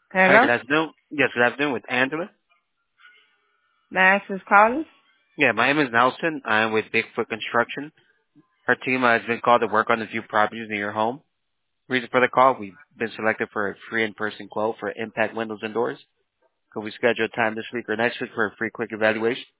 Hi, Hello? good afternoon. Yes, good afternoon with Angela. May I ask who's calling? Yeah, my name is Nelson. I'm with Bigfoot Construction. Our team has been called to work on a few properties near your home. Reason for the call, we've been selected for a free in-person quote for impact windows and doors. Could we schedule a time this week or next week for a free quick evaluation?